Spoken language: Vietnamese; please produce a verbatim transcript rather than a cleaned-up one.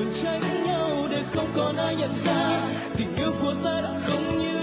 trốn tránh nhau để không còn ai nhận ra tình yêu của ta đã không như